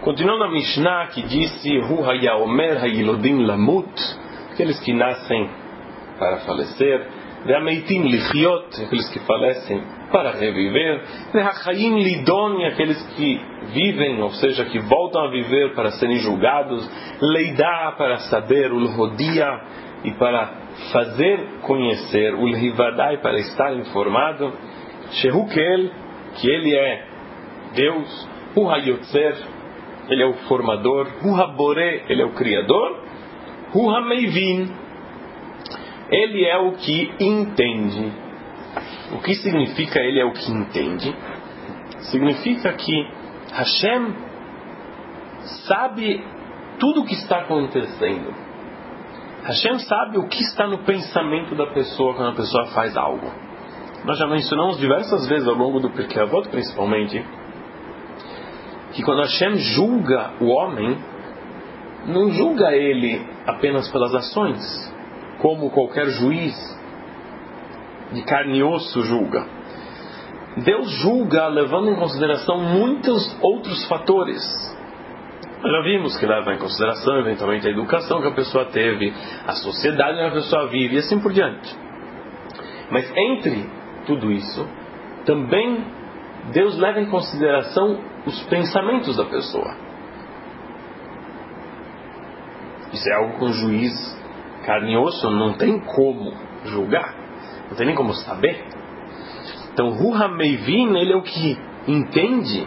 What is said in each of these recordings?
Continuando a Mishnah, que disse: Hu hayaomer hayilodim lamut, aqueles que nascem para falecer, ve'ameitim lichiot, aqueles que falecem para reviver, ve'hachayim lidon, aqueles que vivem, ou seja, que voltam a viver para serem julgados, leidá, para saber, ulhodia, e para fazer conhecer, ulhivadai, para estar informado, shehukel, que ele é Deus, hu hayotzer, ele é o formador, hu habore, ele é o criador, hu hameivin, ele é o que entende. O que significa ele é o que entende? Significa que Hashem sabe tudo o que está acontecendo. Hashem sabe o que está no pensamento da pessoa quando a pessoa faz algo. Nós já mencionamos diversas vezes ao longo do Pirkei Avot, principalmente, que quando Hashem julga o homem, não julga ele apenas pelas ações, como qualquer juiz de carne e osso julga. Deus julga levando em consideração muitos outros fatores. Nós já vimos que leva em consideração eventualmente a educação que a pessoa teve, a sociedade onde a pessoa vive e assim por diante. Mas entre tudo isso, também Deus leva em consideração os pensamentos da pessoa. Isso é algo que um juiz carne e osso não tem como julgar, não tem nem como saber. Então, Hu HaMeivin, ele é o que entende,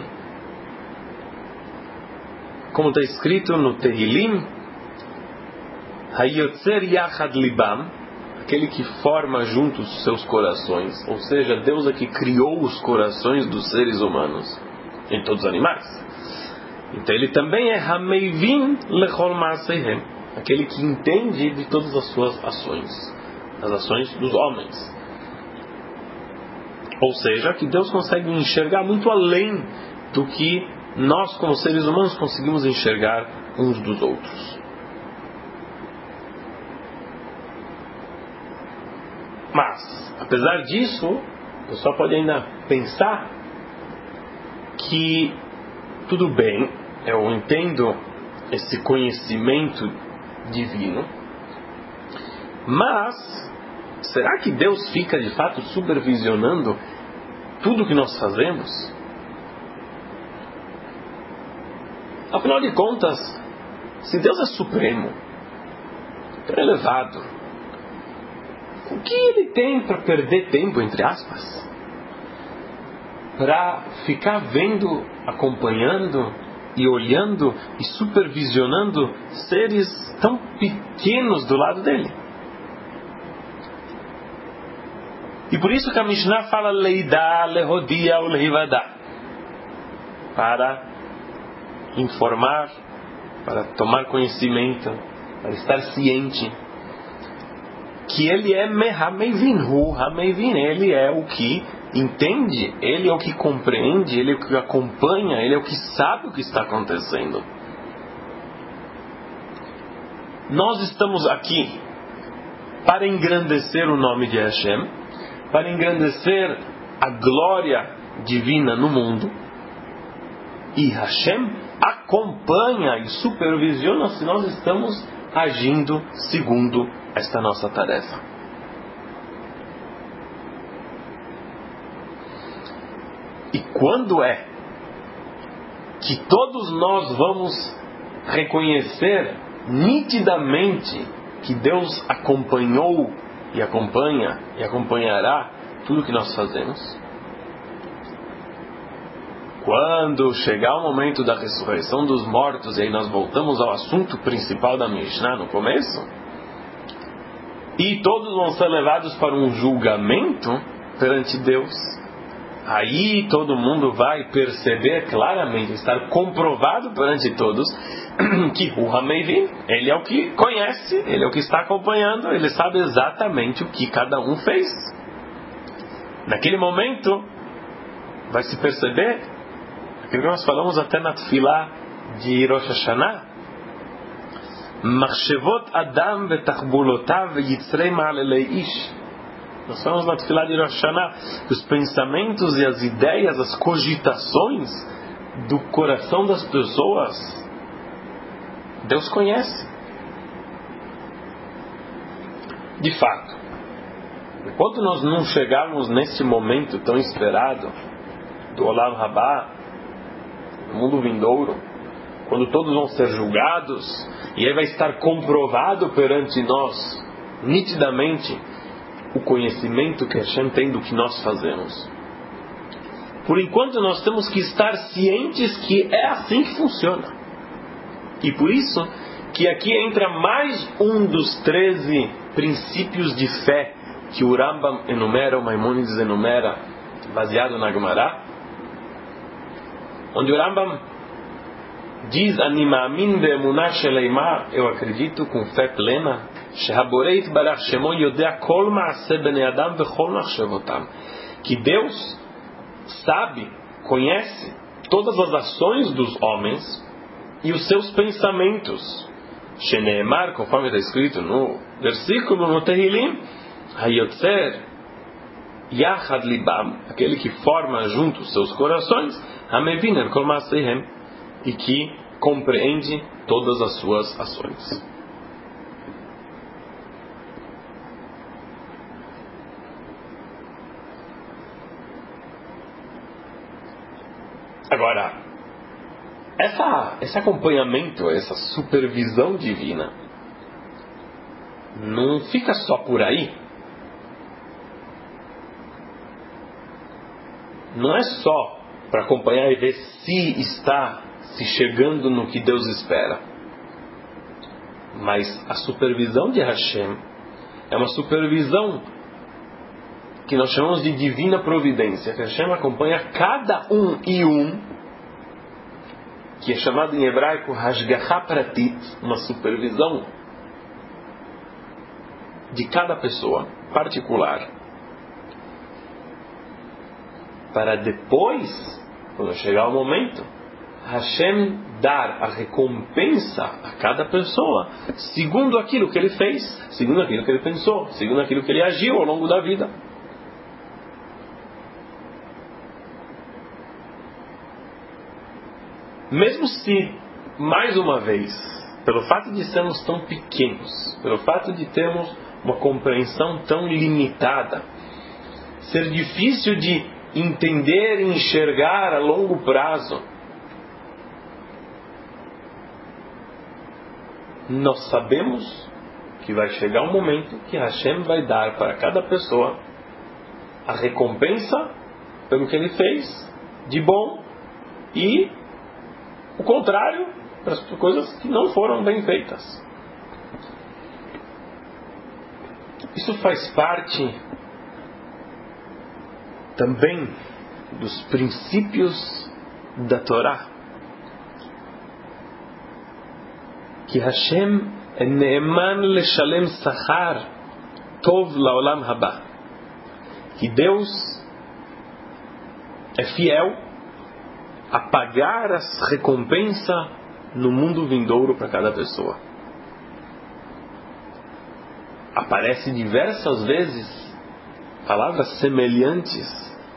como está escrito no Tehilim, Hayotzer Yachad Libam, aquele que forma juntos os seus corações, ou seja, Deus é que criou os corações dos seres humanos, em todos os animais. Então ele também é Hameivin Lechol Maaseihem, aquele que entende de todas as suas ações, as ações dos homens. Ou seja, que Deus consegue enxergar muito além do que nós, como seres humanos, conseguimos enxergar uns dos outros. Mas, apesar disso, o pessoal pode ainda pensar que tudo bem, eu entendo esse conhecimento divino, mas será que Deus fica de fato supervisionando tudo que nós fazemos? Afinal de contas, se Deus é supremo, é elevado, o que ele tem para perder tempo, entre aspas, para ficar vendo, acompanhando e olhando e supervisionando seres tão pequenos do lado dele? E por isso que a Mishnah fala leidá, lehodia, ulhivadá, para informar, para tomar conhecimento, para estar ciente que ele é Mehamevin, Hu Hamevin, ele é o que entende, ele é o que compreende, ele é o que acompanha, ele é o que sabe o que está acontecendo. Nós estamos aqui para engrandecer o nome de Hashem, para engrandecer a glória divina no mundo, e Hashem acompanha e supervisiona se nós estamos agindo segundo esta nossa tarefa. E quando é que todos nós vamos reconhecer nitidamente que Deus acompanhou e acompanha e acompanhará tudo que nós fazemos? Quando chegar o momento da ressurreição dos mortos, e aí nós voltamos ao assunto principal da Mishnah no começo, e todos vão ser levados para um julgamento perante Deus, aí todo mundo vai perceber claramente, estar comprovado perante todos, que o Hameivin, ele é o que conhece, ele é o que está acompanhando, ele sabe exatamente o que cada um fez. Naquele momento vai se perceber aquilo que nós falamos até na Tefilá de Rosh Hashanah, Machshevot Adam betachbulotav yitzrei ma'alelei ish. Nós falamos na Tefilá de Rosh Hashanah que os pensamentos e as ideias, as cogitações do coração das pessoas, Deus conhece. De fato, enquanto nós não chegarmos nesse momento tão esperado do Olam Rabá, do mundo vindouro, quando todos vão ser julgados, e aí vai estar comprovado perante nós, nitidamente, o conhecimento que Hashem tem do que nós fazemos. Por enquanto nós temos que estar cientes que é assim que funciona. E por isso que aqui entra mais um dos 13 princípios de fé que o Rambam enumera, o Maimônides enumera, baseado na Gemara, onde o Rambam diz: Ani ma'amin be'emunah sheleima, eu acredito com fé plena, shehaborei itbarach shemo yodea kol ma'aseh bnei adam vechol machshevotam, que Deus sabe, conhece todas as ações dos homens e os seus pensamentos. Sheneemar, conforme está escrito no versículo no Tehilim, Hayotzer Yachad Libam, aquele que forma juntos seus corações, Hameviner Kol Ma'aseihem, e que compreende todas as suas ações. Agora, esse acompanhamento, essa supervisão divina, não fica só por aí. Não é só para acompanhar e ver se está se chegando no que Deus espera. Mas a supervisão de Hashem é uma supervisão que nós chamamos de divina providência, que Hashem acompanha cada um e um, que é chamado em hebraico Hashgacha Pratit, uma supervisão de cada pessoa particular, para depois, quando chegar o momento, Hashem dar a recompensa a cada pessoa segundo aquilo que ele fez, segundo aquilo que ele pensou, segundo aquilo que ele agiu ao longo da vida. Mesmo se, mais uma vez, pelo fato de sermos tão pequenos, pelo fato de termos uma compreensão tão limitada, ser difícil de entender e enxergar a longo prazo, nós sabemos que vai chegar um momento que Hashem vai dar para cada pessoa a recompensa pelo que ele fez de bom e o contrário para as coisas que não foram bem feitas. Isso faz parte também dos princípios da Torá, que Hashem é ne'eman leshalem sachar tov laolam haba, que Deus é fiel a pagar as recompensas no mundo vindouro para cada pessoa. Aparece diversas vezes palavras semelhantes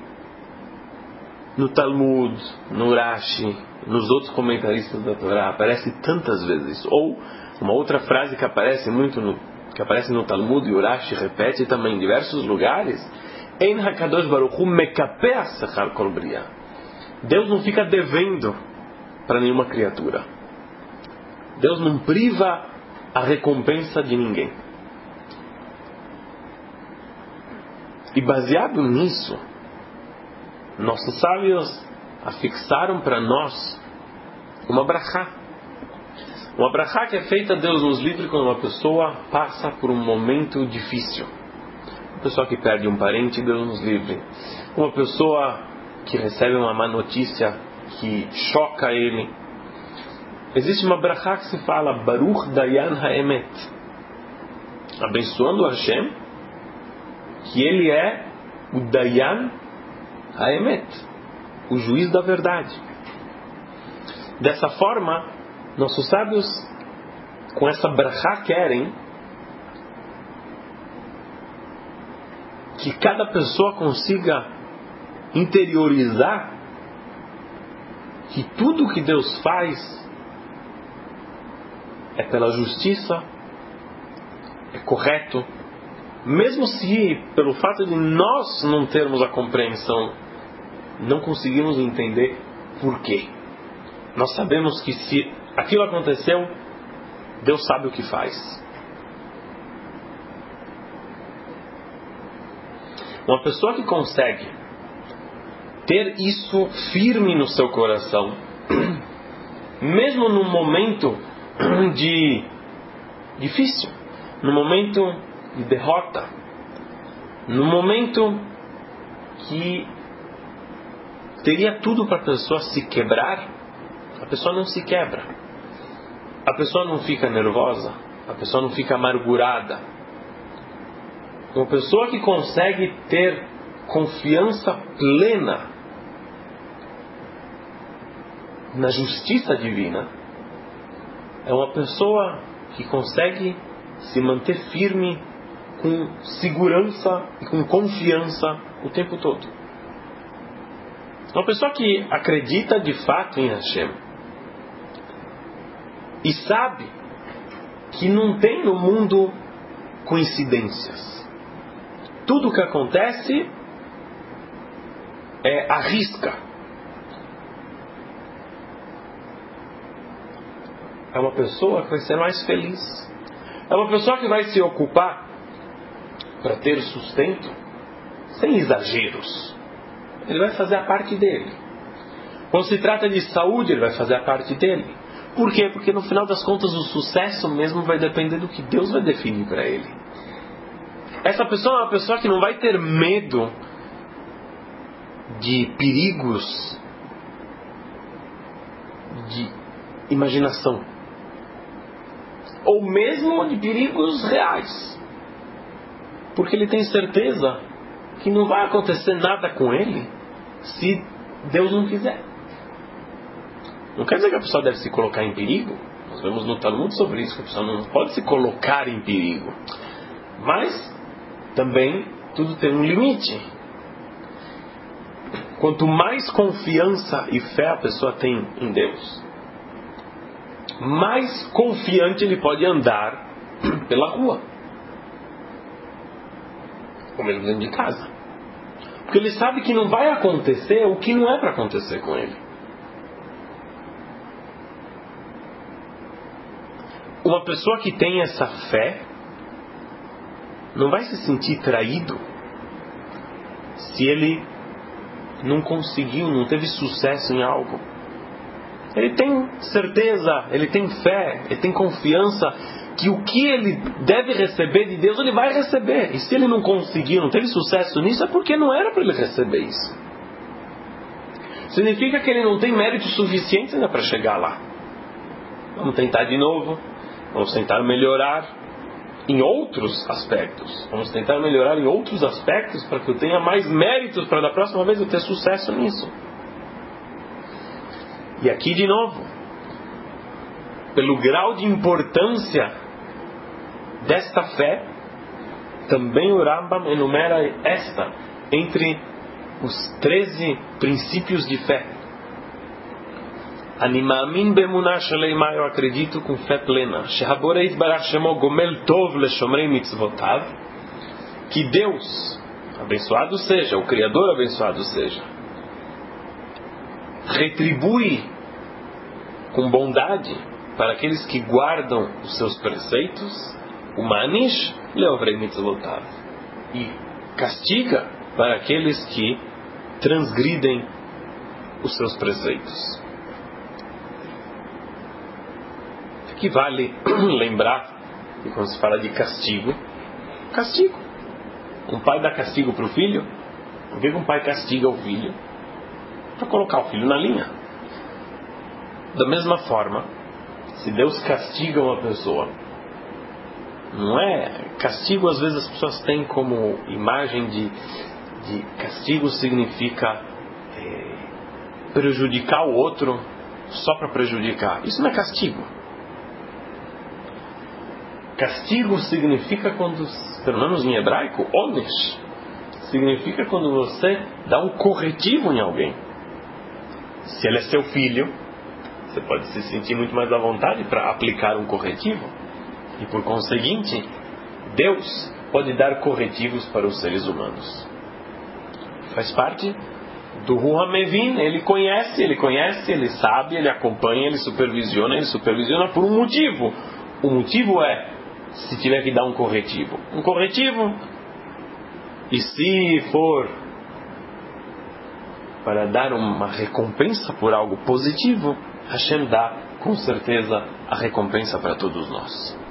no Talmud, no Rashi, nos outros comentaristas da Torá. Aparece tantas vezes. Ou uma outra frase que aparece muito que aparece no Talmud, e o Rashi repete também em diversos lugares: Ein HaKadosh Baruch Hu mekapeh sechar kol briah. Deus não fica devendo para nenhuma criatura. Deus não priva a recompensa de ninguém. E baseado nisso, nossos sábios afixaram para nós uma brachá. Uma brachá que é feita, a Deus nos livre, quando uma pessoa passa por um momento difícil. Uma pessoa que perde um parente, Deus nos livre. Uma pessoa que recebe uma má notícia que choca ele. Existe uma brachá que se fala Baruch Dayan Haemet, abençoando Hashem, que ele é o Dayan Haemet, o juiz da verdade. Dessa forma, nossos sábios, com essa brachá, querem que cada pessoa consiga interiorizar que tudo que Deus faz é pela justiça, é correto, mesmo se pelo fato de nós não termos a compreensão, não conseguimos entender por quê. Nós sabemos que se aquilo aconteceu, Deus sabe o que faz. Uma pessoa que consegue ter isso firme no seu coração, mesmo num momento difícil, num momento de derrota, num momento que teria tudo para a pessoa se quebrar, a pessoa não se quebra, a pessoa não fica nervosa, a pessoa não fica amargurada. Uma pessoa que consegue ter confiança plena na justiça divina é uma pessoa que consegue se manter firme com segurança e com confiança o tempo todo. Uma pessoa que acredita de fato em Hashem e sabe que não tem no mundo coincidências. Tudo que acontece é à risca. É uma pessoa que vai ser mais feliz. É uma pessoa que vai se ocupar para ter sustento sem exageros. Ele vai fazer a parte dele. Quando se trata de saúde, ele vai fazer a parte dele. Por quê? Porque no final das contas o sucesso mesmo vai depender do que Deus vai definir para ele. Essa pessoa é uma pessoa que não vai ter medo de perigos de imaginação, ou mesmo de perigos reais, porque ele tem certeza que não vai acontecer nada com ele se Deus não quiser. Não quer dizer que a pessoa deve se colocar em perigo. Nós vemos no Talmud sobre isso, que a pessoa não pode se colocar em perigo, mas também tudo tem um limite. Quanto mais confiança e fé a pessoa tem em Deus, mais confiante ele pode andar pela rua, ou mesmo dentro de casa, porque ele sabe que não vai acontecer o que não é para acontecer com ele. Uma pessoa que tem essa fé não vai se sentir traído se ele não conseguiu, não teve sucesso em algo. Ele tem certeza, ele tem fé, ele tem confiança que o que ele deve receber de Deus, ele vai receber. E se ele não conseguiu, não teve sucesso nisso, é porque não era para ele receber isso. Significa que ele não tem mérito suficiente ainda para chegar lá. Vamos tentar de novo, vamos tentar melhorar em outros aspectos. Vamos tentar melhorar em outros aspectos para que eu tenha mais méritos para da próxima vez eu ter sucesso nisso. E aqui de novo, pelo grau de importância desta fé, também o Rambam enumera esta entre os 13 princípios de fé. Ani ma'amin be'emunah shleima, eu acredito com fé plena, shehaborei yitbarach shemo gomel tov leshomrei mitzvotav, que Deus, abençoado seja, o Criador abençoado seja, retribui com bondade para aqueles que guardam os seus preceitos, o manish leovrei mitzvotav, e castiga para aqueles que transgridem os seus preceitos. Que vale lembrar que quando se fala de castigo, um pai dá castigo para o filho. Por que um pai castiga o filho? Para colocar o filho na linha. Da mesma forma, se Deus castiga uma pessoa, não é castigo, às vezes as pessoas têm como imagem de castigo significa prejudicar o outro só para prejudicar. Isso não é castigo. Castigo significa quando, pelo menos em hebraico, onesh, significa quando você dá um corretivo em alguém. Se ele é seu filho, você pode se sentir muito mais à vontade para aplicar um corretivo. E por conseguinte, Deus pode dar corretivos para os seres humanos. Faz parte do Ruach Mevin. Ele conhece, ele sabe, ele acompanha, ele supervisiona por um motivo. O motivo é, se tiver que dar um corretivo, e se for para dar uma recompensa por algo positivo, Hashem dá com certeza a recompensa para todos nós.